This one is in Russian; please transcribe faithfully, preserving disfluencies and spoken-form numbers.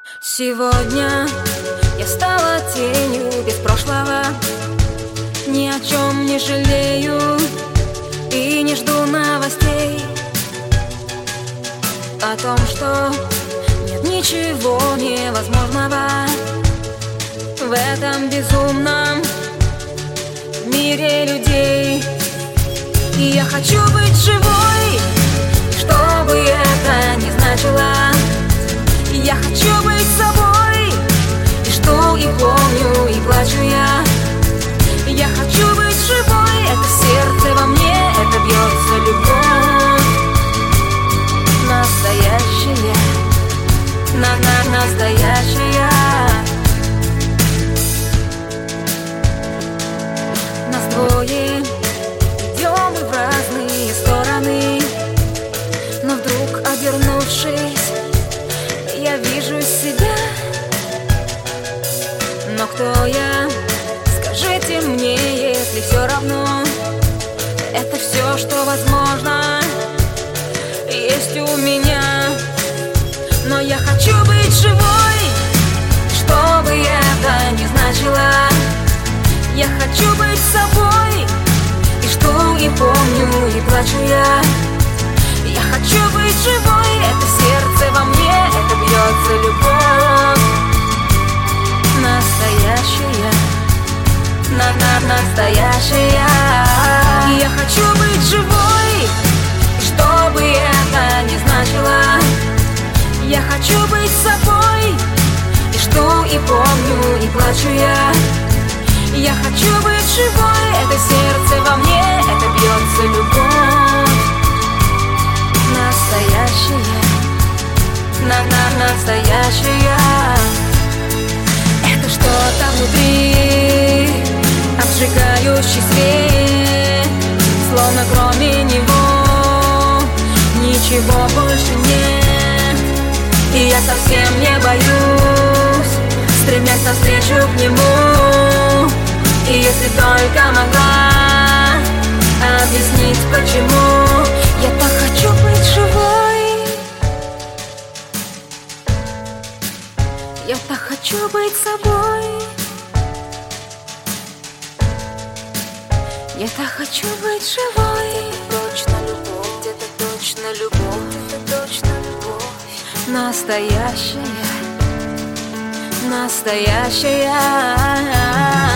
Сегодня я стала тенью без прошлого, ни о чем не жалею и не жду новостей о том, что нет ничего невозможного в этом безумном мире людей. И я хочу быть живой, что бы это ни значило. Я хочу быть собой, и жду, и помню, и плачу я. Я хочу быть живой, это сердце во мне, это бьется любовь. Настоящая, на-на, настоящая. Нас двое, идем мы в разные стороны, но вдруг, обернувшись, я вижу себя. Но кто я? Скажите мне, если все равно. Это все, что возможно есть у меня. Но я хочу быть живой, что бы это ни значило. Я хочу быть собой, и жду, и помню, и плачу я. Я хочу быть живой, это сердце во мне, это бьется любовь. Настоящая, на-на, настоящая. Я хочу быть живой, что бы это ни значило. Я хочу быть собой, и жду, и помню, и плачу я. Я хочу быть живой, это сердце во мне, это бьется любовь. Настоящая, на-на, настоящая. Это что-то внутри, обжигающий свет, словно кроме него ничего больше нет. И я совсем не боюсь, стремясь навстречу к нему. И если только могла объяснить, почему я так хочу быть живой. Я так хочу быть собой. Я так хочу быть живой. Точно любовь, это точно любовь, это точно любовь. Настоящая, настоящая.